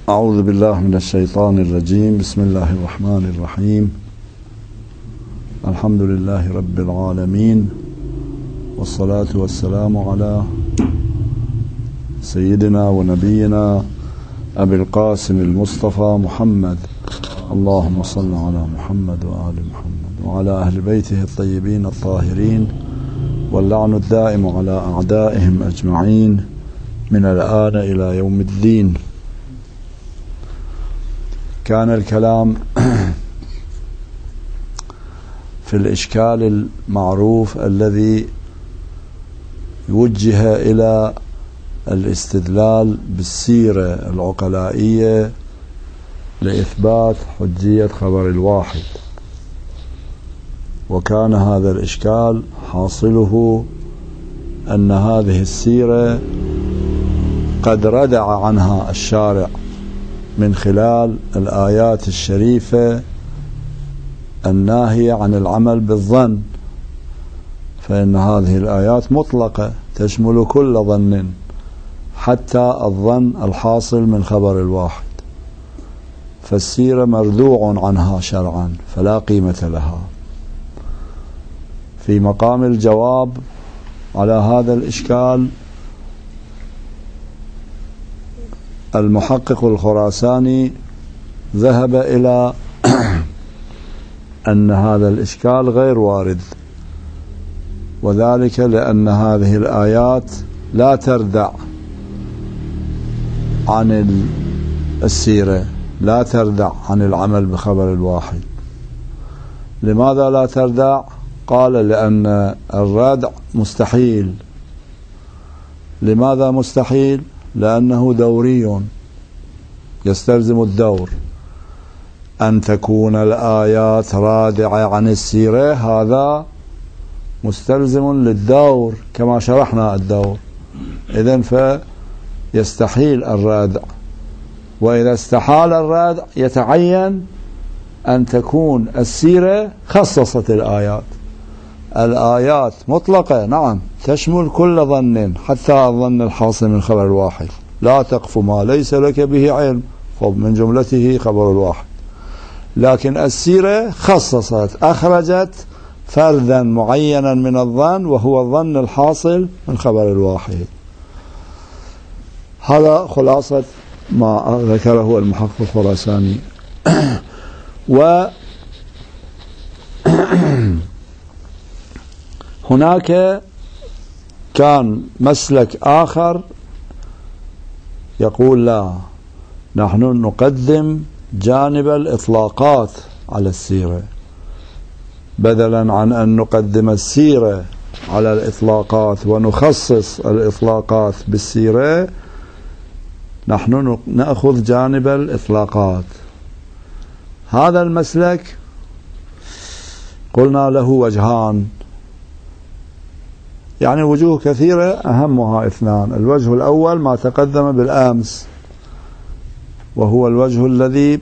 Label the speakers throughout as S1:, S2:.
S1: أعوذ بالله من الشيطان الرجيم. بسم الله الرحمن الرحيم. الحمد لله رب العالمين، والصلاة والسلام على سيدنا ونبينا أبي القاسم المصطفى محمد. اللهم صل على محمد وآل محمد وعلى أهل بيته الطيبين الطاهرين، واللعن الدائم على أعدائهم أجمعين من الآن إلى يوم الدين. كان الكلام في الإشكال المعروف الذي يوجه إلى الاستدلال بالسيرة العقلائية لإثبات حجية خبر الواحد، وكان هذا الإشكال حاصله أن هذه السيرة قد ردع عنها الشارع من خلال الآيات الشريفة الناهية عن العمل بالظن، فإن هذه الآيات مطلقة تشمل كل ظن حتى الظن الحاصل من خبر الواحد، فالسيرة مردوع عنها شرعا فلا قيمة لها. في مقام الجواب على هذا الإشكال المحقق الخراساني ذهب إلى أن هذا الإشكال غير وارد، وذلك لأن هذه الآيات لا تردع عن السيرة، لا تردع عن العمل بخبر الواحد. لماذا لا تردع؟ قال لأن الردع مستحيل. لماذا مستحيل؟ لأنه دوري، يستلزم الدور. أن تكون الآيات رادعة عن السيرة هذا مستلزم للدور كما شرحنا الدور، إذن فيستحيل الرادع، وإذا استحال الرادع يتعين أن تكون السيرة خصصت الآيات. الآيات مطلقة نعم تشمل كل ظن حتى الظن الحاصل من خبر الواحد. لا تقف ما ليس لك به علم، خب من جملته خبر الواحد. لكن السيرة خصصت، أخرجت فردا معينا من الظن وهو الظن الحاصل من خبر الواحد. هذا خلاصة ما ذكره المحقق الخراساني. هناك كان مسلك آخر يقول لا، نحن نقدم جانب الإطلاقات على السيرة، بدلا عن أن نقدم السيرة على الإطلاقات ونخصص الإطلاقات بالسيرة، نحن نأخذ جانب الإطلاقات. هذا المسلك قلنا له وجهان، يعني وجوه كثيرة أهمها اثنان. الوجه الأول ما تقدم بالأمس، وهو الوجه الذي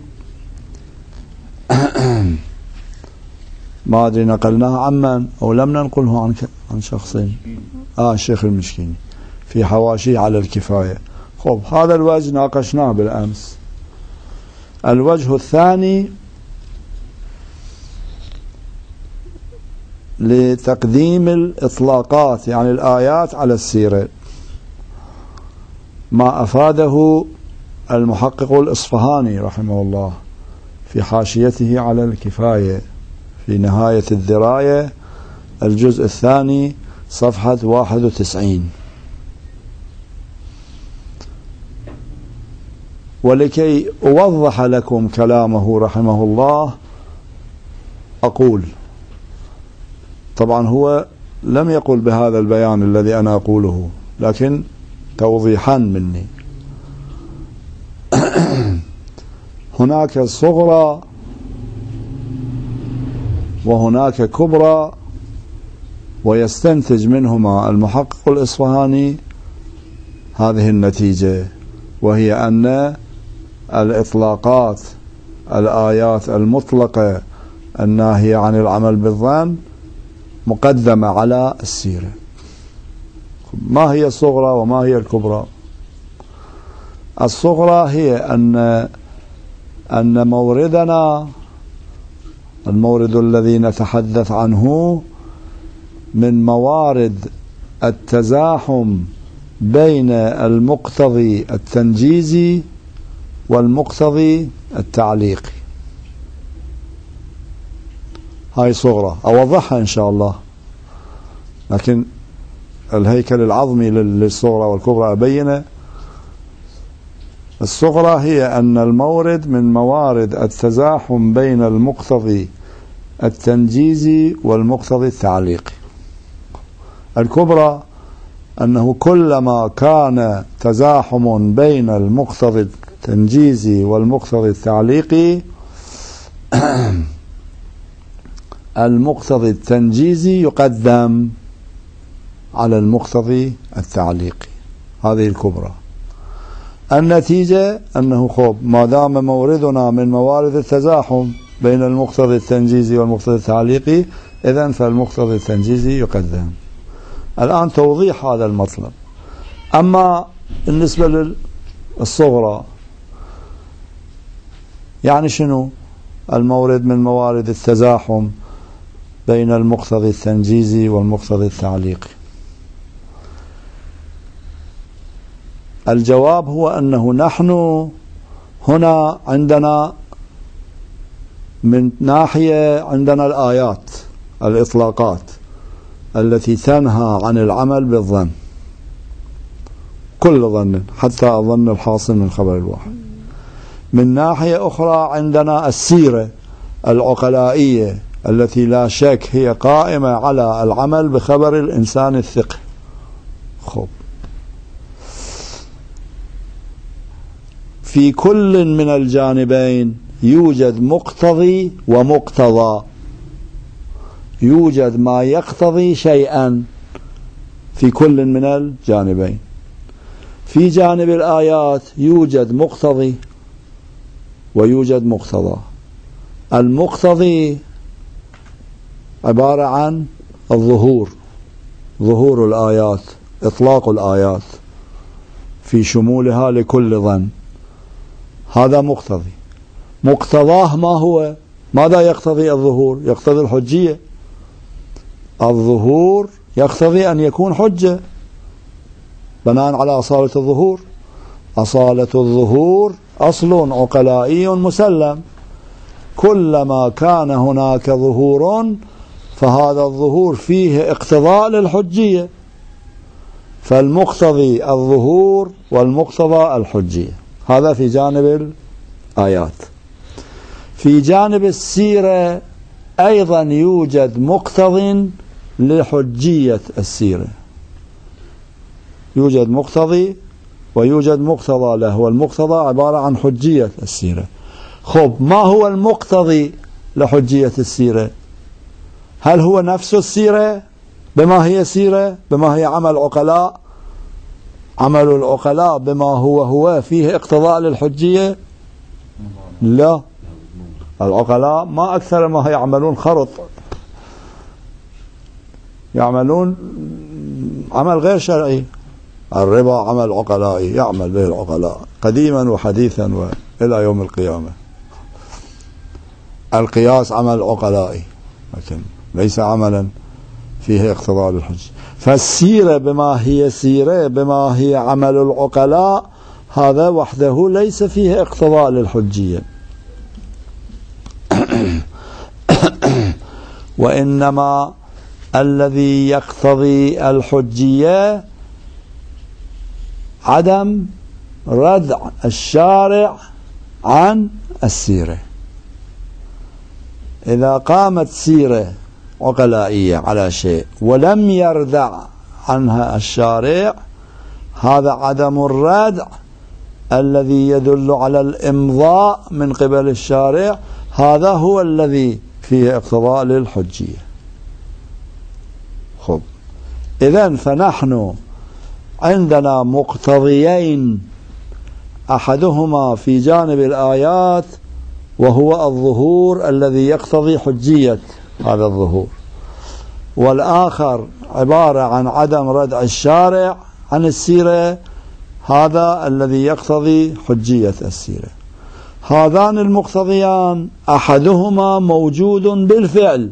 S1: ما أدري نقلناه عمن أو لم ننقله عن شخص. الشيخ المشكيني في حواشي على الكفاية. خب هذا الوجه ناقشناه بالأمس. الوجه الثاني لتقديم الإطلاقات يعني الآيات على السيرة، ما أفاده المحقق الإصفهاني رحمه الله في حاشيته على الكفاية في نهاية الدراية الجزء الثاني صفحة 91. ولكي أوضح لكم كلامه رحمه الله أقول، طبعا هو لم يقل بهذا البيان الذي أنا أقوله، لكن توضيحا مني. هناك صغرى وهناك كبرى، ويستنتج منهما المحقق الإصفهاني هذه النتيجة، وهي أن الإطلاقات الآيات المطلقة الناهية عن العمل بالظن مقدمة على السيرة. ما هي الصغرى وما هي الكبرى؟ الصغرى هي أن موردنا، المورد الذي نتحدث عنه، من موارد التزاحم بين المقتضي التنجيزي والمقتضي التعليقي. هاي صغرى أوضحها إن شاء الله، لكن الهيكل العظمي للصغرى والكبرى أبينه. الصغرى هي أن المورد من موارد التزاحم بين المقتضي التنجيزي والمقتضي التعليقي. الكبرى أنه كلما كان تزاحم بين المقتضي التنجيزي والمقتضي التعليقي المقتضي التنجيزي يقدم على المقتضي التعليقي. هذه الكبرى. النتيجة أنه ما دام موردنا من موارد التزاحم بين المقتضي التنجيزي والمقتضي التعليقي، إذن فالمقتضي التنجيزي يقدم. الآن توضيح هذا المطلب. أما بالنسبة للصغرى يعني شنو؟ المورد من موارد التزاحم بين المقتضي التنجيزي والمقتضي التعليقي. الجواب هو أنه نحن هنا عندنا من ناحية عندنا الآيات، الإطلاقات التي تنهى عن العمل بالظن، كل ظن حتى الظن الحاصل من خبر الواحد. من ناحية أخرى عندنا السيرة العقلائية التي لا شك هي قائمة على العمل بخبر الإنسان الثقة. خب، في كل من الجانبين يوجد مقتضي ومقتضى، يوجد ما يقتضي شيئا في كل من الجانبين. في جانب الآيات يوجد مقتضي ويوجد مقتضى. المقتضي عبارة عن الظهور، ظهور الآيات، إطلاق الآيات في شمولها لكل ظن، هذا مقتضي. مقتضاه ما هو؟ ماذا يقتضي الظهور؟ يقتضي الحجية. الظهور يقتضي أن يكون حجة بناء على أصالة الظهور. أصالة الظهور أصل عقلائي مسلم، كلما كان هناك ظهور فهذا الظهور فيه اقتضاء للحجية، فالمقتضي الظهور والمقتضى الحجية. هذا في جانب الآيات. في جانب السيرة أيضا يوجد مقتض لحجية السيرة، يوجد مقتضي ويوجد مقتضى له، والمقتضى عبارة عن حجية السيرة. خب، ما هو المقتضي لحجية السيرة؟ هل هو نفس السيرة؟ بما هي سيرة؟ بما هي عمل عقلاء؟ عمل العقلاء بما هو فيه اقتضاء للحجية؟ لا، العقلاء ما أكثر ما يعملون خرط، يعملون عمل غير شرعي. الربا عمل عقلائي يعمل به العقلاء قديما وحديثا وإلى يوم القيامة. القياس عمل عقلائي لكن ليس عملا فيه اقتضاء للحج. فالسيرة بما هي سيرة، بما هي عمل العقلاء، هذا وحده ليس فيه اقتضاء للحجية. وإنما الذي يقتضي الحجية عدم ردع الشارع عن السيرة. إذا قامت سيرة عقلائية على شيء ولم يردع عنها الشارع، هذا عدم الردع الذي يدل على الإمضاء من قبل الشارع، هذا هو الذي فيه اقتضاء للحجية. خب، إذن فنحن عندنا مقتضيين، أحدهما في جانب الآيات وهو الظهور الذي يقتضي حجية هذا الظهور، والآخر عبارة عن عدم ردع الشارع عن السيرة، هذا الذي يقتضي حجية السيرة. هذان المقتضيان أحدهما موجود بالفعل،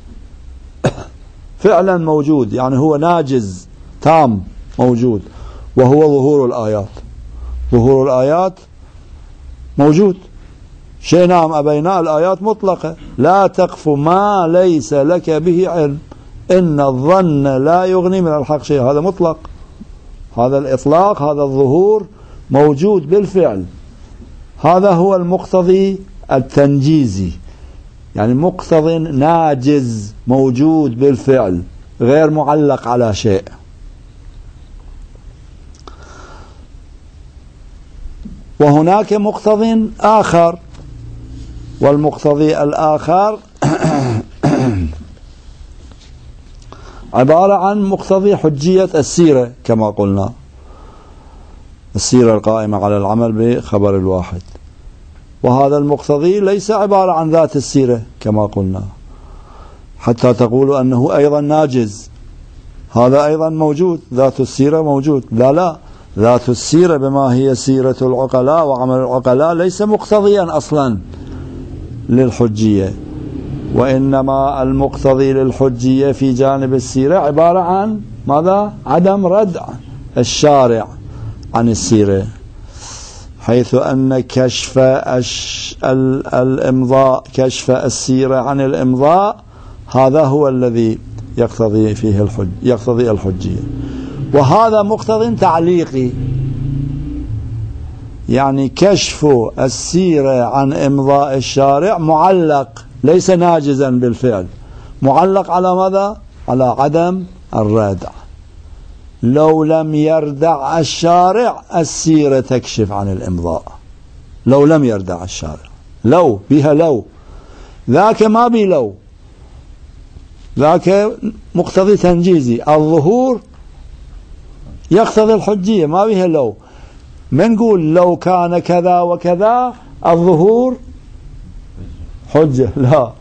S1: فعلا موجود، يعني هو ناجز تام موجود، وهو ظهور الآيات. ظهور الآيات موجود، شئنا أم أبينا الآيات مطلقة، لا تقف ما ليس لك به علم، إن الظن لا يغني من الحق شيء، هذا مطلق، هذا الإطلاق، هذا الظهور موجود بالفعل. هذا هو المقتضي التنجيزي، يعني مقتضي ناجز موجود بالفعل غير معلق على شيء. وهناك مقتضي آخر، والمقتضي الآخر عبارة عن مقتضي حجية السيرة كما قلنا، السيرة القائمة على العمل بخبر الواحد. وهذا المقتضي ليس عبارة عن ذات السيرة كما قلنا، حتى تقولوا أنه أيضا ناجز، هذا أيضا موجود، ذات السيرة موجود. لا، ذات السيرة بما هي سيرة العقلاء وعمل العقلاء ليس مقتضيا أصلا للحجية، وإنما المقتضي للحجية في جانب السيرة عبارة عن ماذا؟ عدم ردع الشارع عن السيرة، حيث أن كشف الإمضاء، كشف السيرة عن الإمضاء، هذا هو الذي يقتضي فيه يقتضي الحجية. وهذا مقتضى تعليقي، يعني كشف السيرة عن إمضاء الشارع معلق، ليس ناجزا بالفعل، معلق على ماذا؟ على عدم الردع. لو لم يردع الشارع السيرة تكشف عن الإمضاء، لو لم يردع الشارع، لو بها لو، ذاك ما بي لو، ذاك مقتضي تنجيزي. الظهور يقتضي الحجية، ما بها لو. من نقول لو كان كذا وكذا الظهور حجة؟ لا.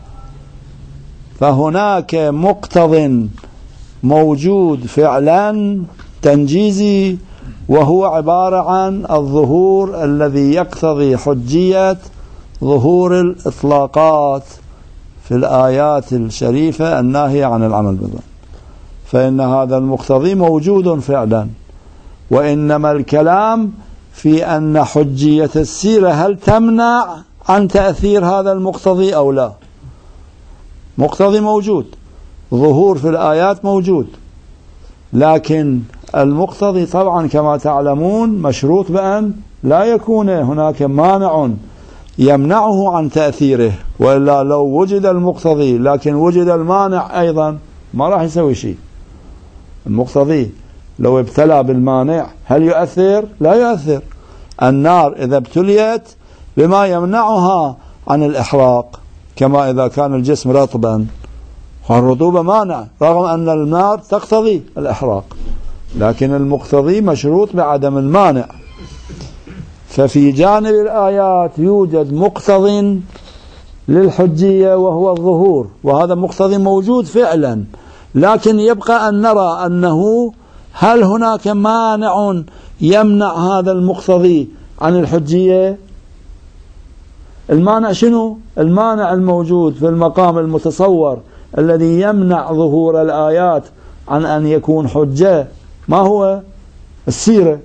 S1: فهناك مقتض موجود فعلا تنجيزي، وهو عبارة عن الظهور الذي يقتضي حجية ظهور الإطلاقات في الآيات الشريفة الناهية عن العمل بالظن. فإن هذا المقتضي موجود فعلا، وإنما الكلام في أن حجية السيرة هل تمنع عن تأثير هذا المقتضي أو لا. مقتضي موجود، ظهور في الآيات موجود، لكن المقتضي طبعا كما تعلمون مشروط بأن لا يكون هناك مانع يمنعه عن تأثيره، وإلا لو وجد المقتضي لكن وجد المانع أيضا ما راح يسوي شيء. المقتضي لو ابتلى بالمانع هل يؤثر؟ لا يؤثر. النار إذا ابتليت بما يمنعها عن الإحراق، كما إذا كان الجسم رطبا، الرطوبة مانع رغم أن النار تقتضي الإحراق، لكن المقتضي مشروط بعدم المانع. ففي جانب الآيات يوجد مقتض للحجية وهو الظهور، وهذا مقتضي موجود فعلا، لكن يبقى أن نرى أنه هل هناك مانع يمنع هذا المقتضي عن الحجية؟ المانع شنو؟ المانع الموجود في المقام المتصور الذي يمنع ظهور الآيات عن أن يكون حجة ما هو؟ السيرة.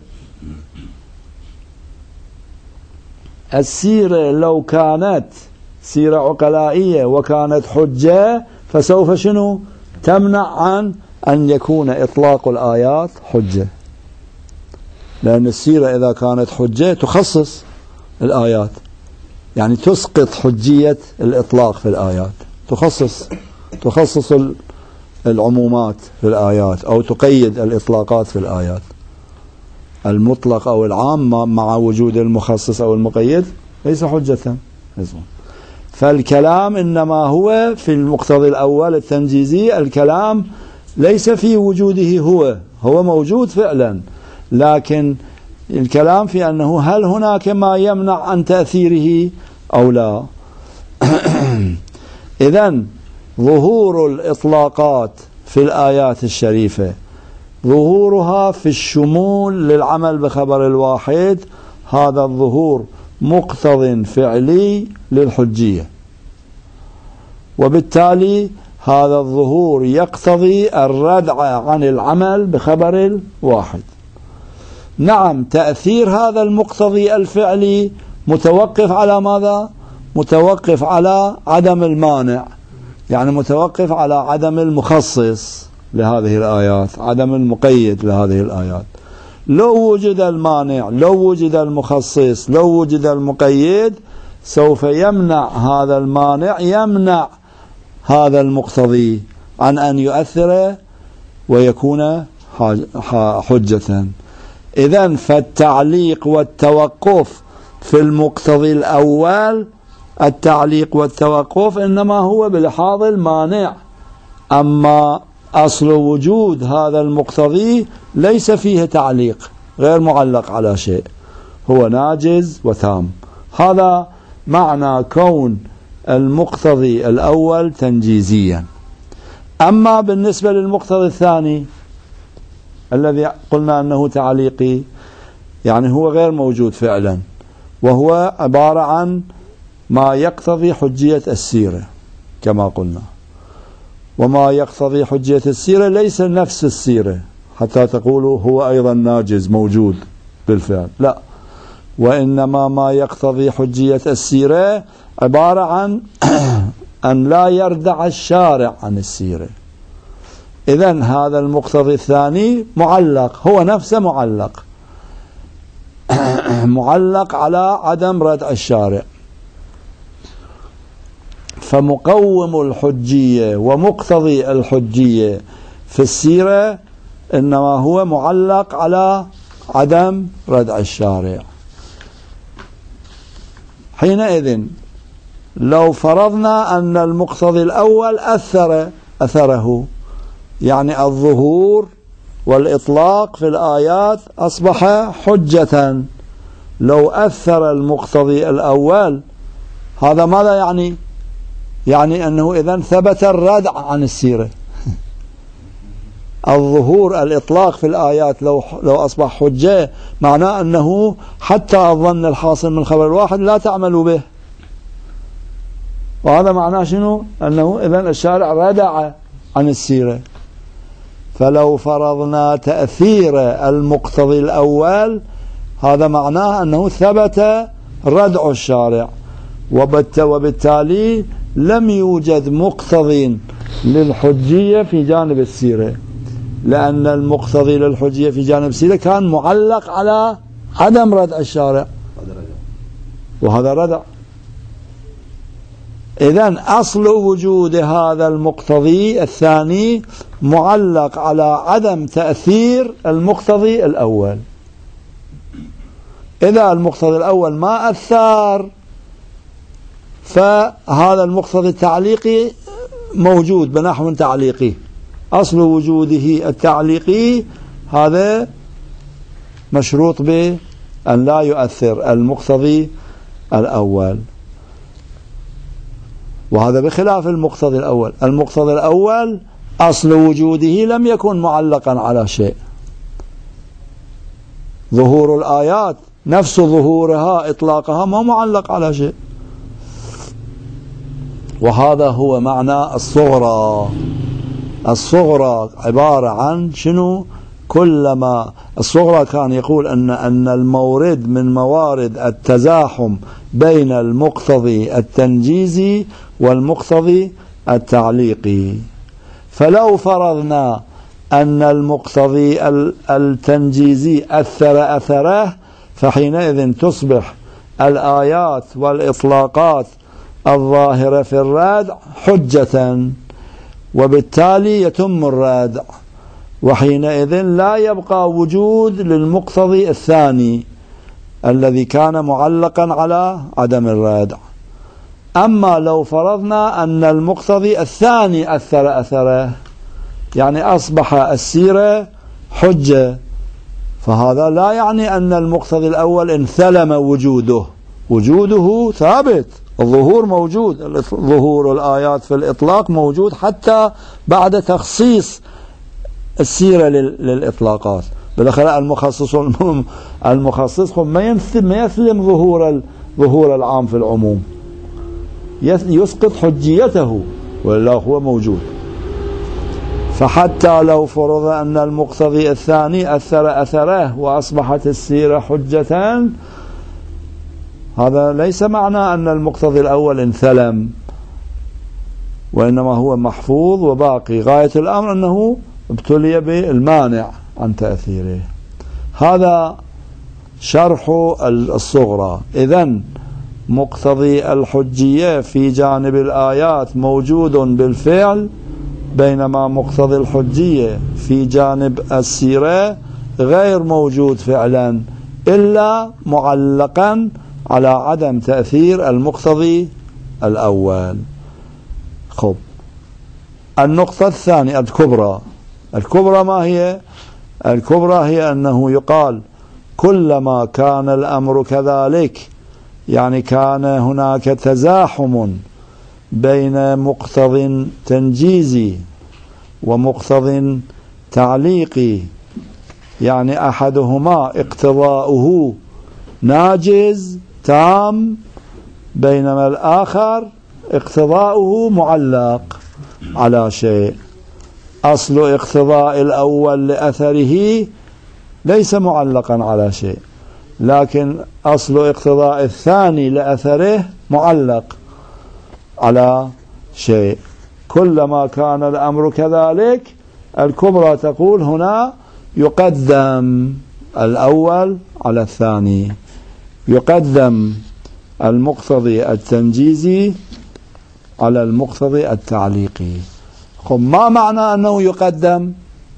S1: السيرة لو كانت سيرة عقلائية وكانت حجة فسوف شنو؟ تمنع عن أن يكون إطلاق الآيات حجة، لأن السيرة إذا كانت حجة تخصص الآيات، يعني تسقط حجية الإطلاق في الآيات، تخصص العمومات في الآيات، أو تقيد الإطلاقات في الآيات. المطلق أو العام مع وجود المخصص أو المقيد ليس حجة. فالكلام إنما هو في المقتضى الأول التنجيزي، الكلام ليس في وجوده، هو موجود فعلا، لكن الكلام في أنه هل هناك ما يمنع عن تأثيره أو لا. إذن ظهور الإطلاقات في الآيات الشريفة ظهورها في الشمول للعمل بخبر الواحد، هذا الظهور مقتض فعلي للحجية، وبالتالي هذا الظهور يقتضي الردع عن العمل بخبر الواحد. نعم، تأثير هذا المقتضي الفعلي متوقف على ماذا؟ متوقف على عدم المانع، يعني متوقف على عدم المخصص لهذه الآيات، عدم المقيد لهذه الآيات. لو وجد المانع، لو وجد المخصص، لو وجد المقيد، سوف يمنع هذا المانع، يمنع هذا المقتضي عن أن يؤثر ويكون حجة. إذن فالتعليق والتوقف في المقتضي الأول، التعليق والتوقف إنما هو بلحاظ المانع، أما أصل وجود هذا المقتضي ليس فيه تعليق، غير معلق على شيء، هو ناجز وتام. هذا معنى كون المقتضي الأول تنجيزيا. أما بالنسبة للمقتضي الثاني الذي قلنا أنه تعليقي، يعني هو غير موجود فعلا، وهو عبارة عن ما يقتضي حجية السيرة كما قلنا، وما يقتضي حجية السيرة ليس نفس السيرة حتى تقولوا هو أيضا ناجز موجود بالفعل، لا، وإنما ما يقتضي حجية السيرة عبارة عن أن لا يردع الشارع عن السيرة. إذن هذا المقتضي الثاني معلق، هو نفسه معلق معلق على عدم ردع الشارع. فمقوم الحجية ومقتضي الحجية في السيرة إنما هو معلق على عدم ردع الشارع. حينئذ لو فرضنا أن المقتضي الأول أثره، يعني الظهور والإطلاق في الآيات أصبح حجة، لو أثر المقتضي الأول، هذا ماذا يعني؟ يعني أنه إذن ثبت الردع عن السيرة. الظهور الإطلاق في الآيات لو أصبح حجة، معناه أنه حتى الظن الحاصل من خبر الواحد لا تعملوا به، وهذا معناه شنو؟ أنه إذن الشارع ردع عن السيرة. فلو فرضنا تأثير المقتضي الأول، هذا معناه أنه ثبت ردع الشارع، وبالتالي لم يوجد مقتضي للحجية في جانب السيرة، لأن المقتضي للحجية في جانب السيرة كان معلق على عدم ردع الشارع، وهذا ردع. إذن أصل وجود هذا المقتضي الثاني معلق على عدم تأثير المقتضي الأول. إذا المقتضي الأول ما أثر، فهذا المقتضي التعليقي موجود بنحو تعليقي، أصل وجوده التعليقي، هذا مشروط بأن لا يؤثر المقتضي الأول، وهذا بخلاف المقتضي الأول. المقتضي الأول أصل وجوده لم يكن معلقا على شيء، ظهور الآيات نفس ظهورها إطلاقها ما معلق على شيء، وهذا هو معنى الصغرى. الصغرى عبارة عن شنو؟ كلما الصغرى كان يقول أن المورد من موارد التزاحم بين المقتضي التنجيزي والمقتضي التعليقي. فلو فرضنا أن المقتضي التنجيزي أثر أثره، فحينئذ تصبح الآيات والإطلاقات الظاهرة في الردع حجة، وبالتالي يتم الردع، وحينئذ لا يبقى وجود للمقتضي الثاني الذي كان معلقا على عدم الردع. أما لو فرضنا أن المقتضي الثاني أثر أثره، يعني أصبح السيرة حجة، فهذا لا يعني أن المقتضي الأول انثلم وجوده ثابت، الظهور موجود، ظهور الآيات في الإطلاق موجود حتى بعد تخصيص السيرة للإطلاقات. بالأخير المخصص ما يسلم ظهور العام في العموم، يسقط حجيته ولا هو موجود. فحتى لو فرض أن المقتضي الثاني أثر أثره وأصبحت السيرة حجة، هذا ليس معنى أن المقتضي الأول انثلم، وإنما هو محفوظ وباقي. غاية الأمر أنه ابتلي بالمانع عن تأثيره. هذا شرح الصغرى. إذن مقتضي الحجية في جانب الآيات موجود بالفعل، بينما مقتضي الحجية في جانب السيرة غير موجود فعلا، إلا معلقا على عدم تأثير المقتضي الأول. خب، النقطة الثانية الكبرى ما هي؟ الكبرى هي أنه يقال كلما كان الأمر كذلك، يعني كان هناك تزاحم بين مقتض تنجيزي ومقتض تعليقي، يعني أحدهما اقتضاؤه ناجز تام، بينما الآخر اقتضاؤه معلق على شيء. أصل اقتضاء الأول لأثره ليس معلقا على شيء، لكن أصل اقتضاء الثاني لأثره معلق على شيء. كلما كان الأمر كذلك، الكبرى تقول هنا يقدم الأول على الثاني، يقدم المقتضي التنجيزي على المقتضي التعليقي. ما معنى أنه يقدم؟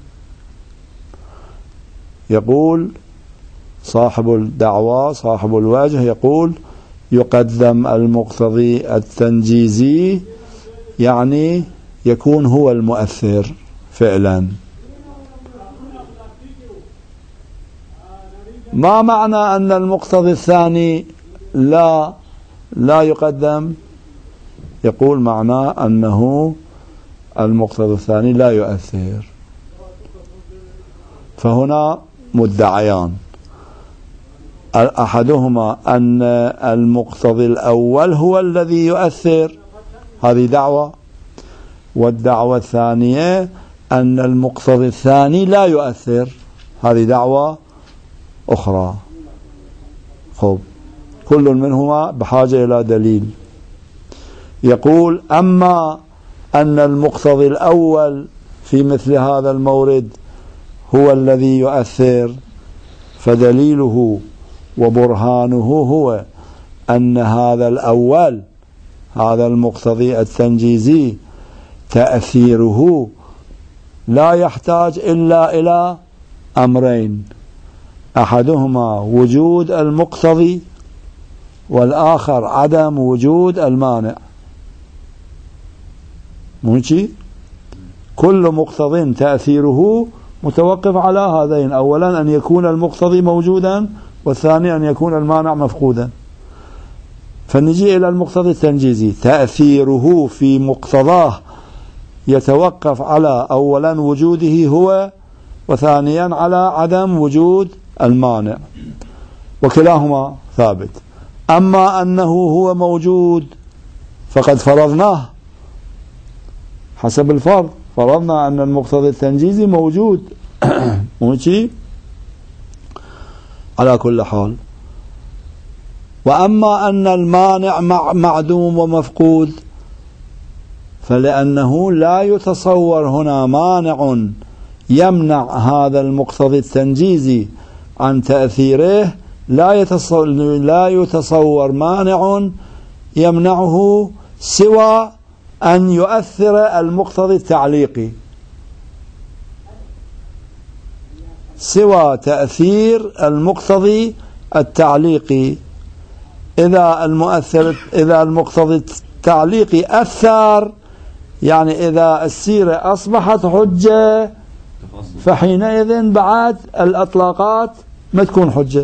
S1: يقول صاحب الدعوة صاحب الوجه، يقول يقدم المقتضي التنجيزي، يعني يكون هو المؤثر فعلا. ما معنى أن المقتضي الثاني لا يقدم؟ يقول معناه أنه المقتضي الثاني لا يؤثر. فهنا مدعيان، أحدهما أن المقتضي الأول هو الذي يؤثر، هذه دعوة، والدعوة الثانية أن المقتضي الثاني لا يؤثر، هذه دعوة أخرى. خب، كل منهما بحاجة إلى دليل. يقول أما أن المقتضي الأول في مثل هذا المورد هو الذي يؤثر، فدليله وبرهانه هو أن هذا الأول، هذا المقتضي التنجيزي، تأثيره لا يحتاج إلا إلى أمرين، أحدهما وجود المقتضي، والآخر عدم وجود المانع. ماشي؟ كل مقتض تأثيره متوقف على هذين، أولا أن يكون المقتضي موجودا، والثاني أن يكون المانع مفقودا. فنجي إلى المقتضي التنجيزي، تأثيره في مقتضاه يتوقف على أولا وجوده هو، وثانيا على عدم وجود المانع، وكلاهما ثابت. أما أنه هو موجود فقد فرضناه حسب الفرض، فرضنا أن المقتضي التنجيزي موجود. ماشي؟ على كل حال. وأما أن المانع معدوم ومفقود، فلأنه لا يتصور هنا مانع يمنع هذا المقتضي التنجيزي عن تأثيره، لا يتصور مانع يمنعه سوى أن يؤثر المقتضي التعليقي، سوى تأثير المقتضي التعليقي. إذا المقتضي التعليقي أثر، يعني إذا السيرة أصبحت حجة، فحينئذ بعد الأطلاقات ما تكون حجة.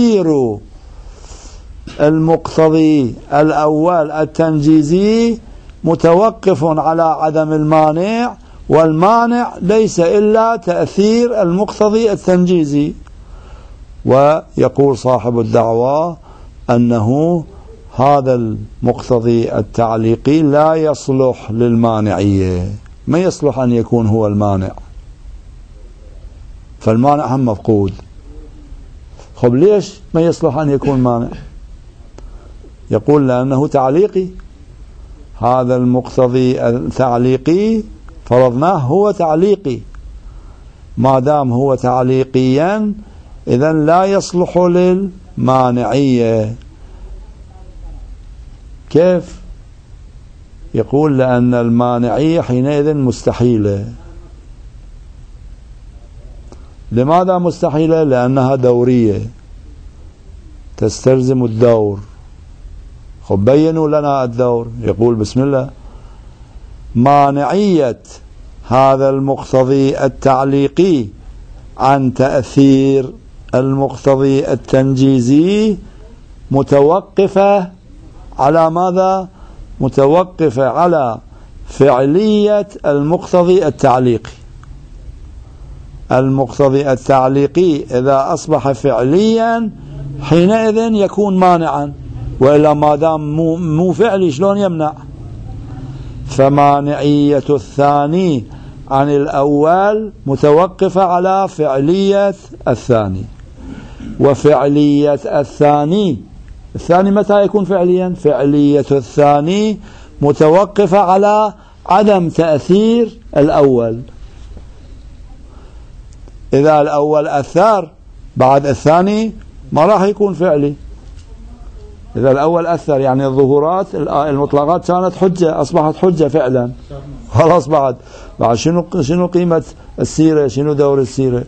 S1: فتأثير المقتضي الأول التنجيزي متوقف على عدم المانع، والمانع ليس إلا تأثير المقتضي التنجيزي. ويقول صاحب الدعوة أنه هذا المقتضي التعليقي لا يصلح للمانعية، ما يصلح أن يكون هو المانع، فالمانع هم مفقود. خب ليش ما يصلح أن يكون مانع؟ يقول لأنه تعليقي. هذا المقتضي التعليقي فرضناه هو تعليقي، ما دام هو تعليقيا إذن لا يصلح للمانعية. كيف؟ يقول لأن المانعية حينئذ مستحيلة. لماذا مستحيلة؟ لأنها دورية تستلزم الدور. خب بينوا لنا الدور. يقول بسم الله: مانعية هذا المقتضي التعليقي عن تأثير المقتضي التنجيزي متوقفة على ماذا؟ متوقفة على فعلية المقتضي التعليقي. المقتضي التعليقي إذا أصبح فعليا حينئذ يكون مانعا، وإلا ما دام مو فعلي شلون يمنع؟ فمانعية الثاني عن الأول متوقفة على فعلية الثاني، وفعلية الثاني متى يكون فعليا؟ فعلية الثاني متوقفة على عدم تأثير الأول. إذا الأول أثر بعد الثاني ما راح يكون فعلي. إذا الأول أثر يعني الظهورات المطلقات كانت حجة، أصبحت حجة فعلا، خلاص بعد شنو قيمة السيرة؟ شنو دور السيرة؟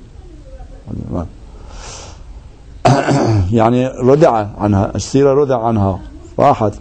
S1: يعني ردع عنها السيرة، ردع عنها، راحت.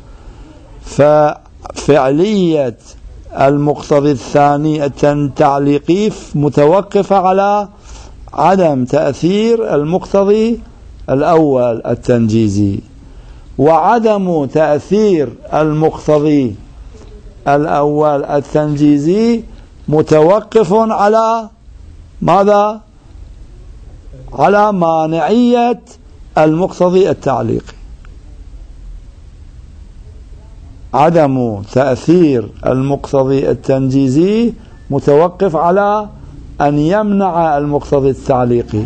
S1: ففعلية المقتضي الثاني التعليقي متوقفة على عدم تأثير المقتضي الأول التنجيزي، وعدم تأثير المقتضي الأول التنجيزي متوقف على ماذا؟ على مانعية المقتضي التعليقي. عدم تأثير المقتضي التنجيزي متوقف على أن يمنع المقتضي التعليقي.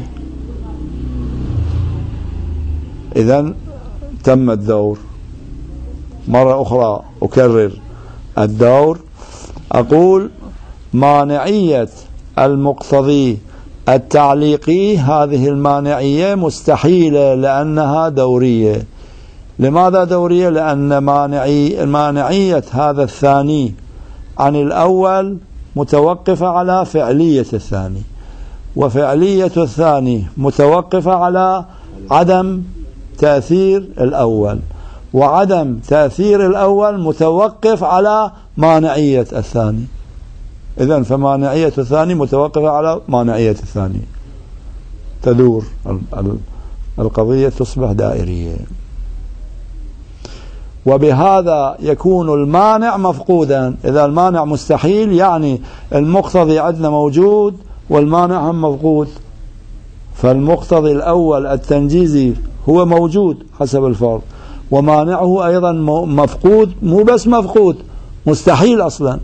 S1: إذن تم الدور. مرة أخرى أكرر الدور، أقول مانعية المقتضي التعليقي هذه المانعية مستحيلة لأنها دورية. لماذا دورية؟ لأن مانعية هذا الثاني عن الأول متوقفة على فعلية الثاني، وفعلية الثاني متوقفة على عدم تأثير الأول، وعدم تأثير الأول متوقف على مانعية الثاني. إذن فمانعية الثاني متوقفة على مانعية الثاني، تدور القضية، تصبح دائرية، وبهذا يكون المانع مفقودا. إذا المانع مستحيل يعني المقتضي عندنا موجود والمانع هم مفقود، فالمقتضي الأول التنجيزي هو موجود حسب الفرض، ومانعه أيضا مفقود، مو بس مفقود، مستحيل أصلا.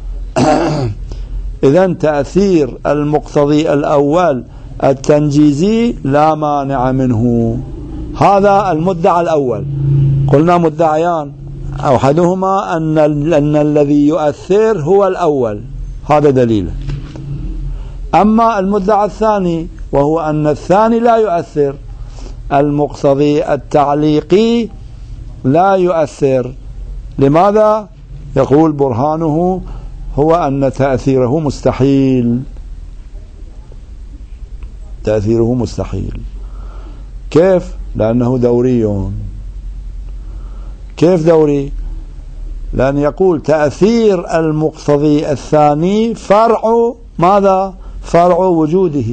S1: إذن تأثير المقتضي الأول التنجيزي لا مانع منه. هذا المدعى الأول. قلنا مدعيان، أحدهما أن الذي يؤثر هو الأول، هذا دليل. أما المدعى الثاني وهو أن الثاني لا يؤثر، المقتضي التعليقي لا يؤثر. لماذا؟ يقول برهانه هو أن تأثيره مستحيل. تأثيره مستحيل. كيف؟ لأنه دوري. كيف دوري؟ لأن يقول تأثير المقتضي الثاني فرع ماذا؟ فرع وجوده.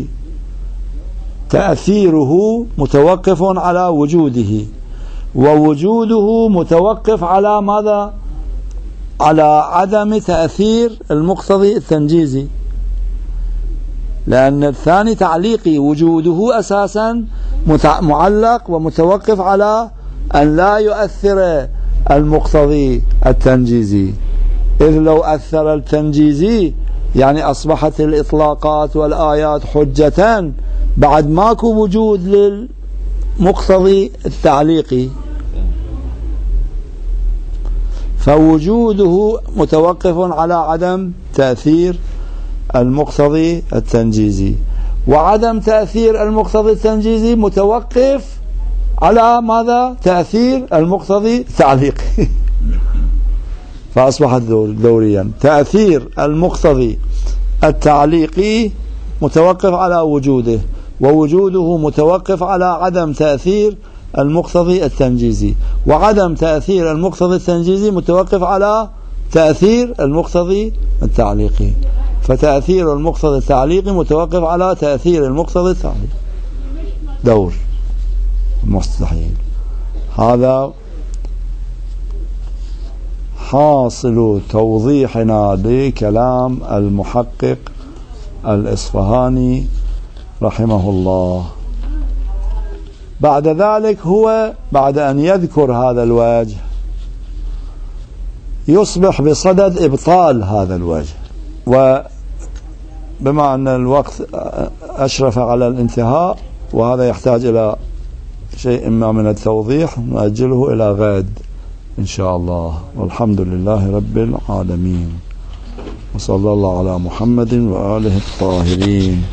S1: تأثيره متوقف على وجوده، ووجوده متوقف على ماذا؟ على عدم تأثير المقتضي التنجيزي، لأن الثاني تعليقي وجوده أساسا معلق ومتوقف على أن لا يؤثر المقتضي التنجيزي، إذ لو أثر التنجيزي يعني أصبحت الإطلاقات والآيات حجة بعد ماكو وجود للمقتضي التعليقي، فوجوده متوقف على عدم تأثير المقتضي التنجيزي، وعدم تأثير المقتضي التنجيزي متوقف على ماذا؟ تأثير المقتضي التعليقي. فأصبحت دوريا. تأثير المقتضي التعليقي متوقف على وجوده، ووجوده متوقف على عدم تأثير المقتضي التنجيزي، وعدم تأثير المقتضي التنجيزي متوقف على تأثير المقتضي التعليقي، فتأثير المقتضي التعليقي متوقف على تأثير المقتضي التعليقي. دور مستحيل. هذا حاصل توضيحنا لكلام المحقق الإصفهاني رحمه الله. بعد ذلك هو بعد أن يذكر هذا الوجه يصبح بصدد إبطال هذا الوجه، وبما أن الوقت أشرف على الانتهاء وهذا يحتاج إلى شيء ما من التوضيح نؤجله إلى غد إن شاء الله. والحمد لله رب العالمين، وصلى الله على محمد وآله الطاهرين.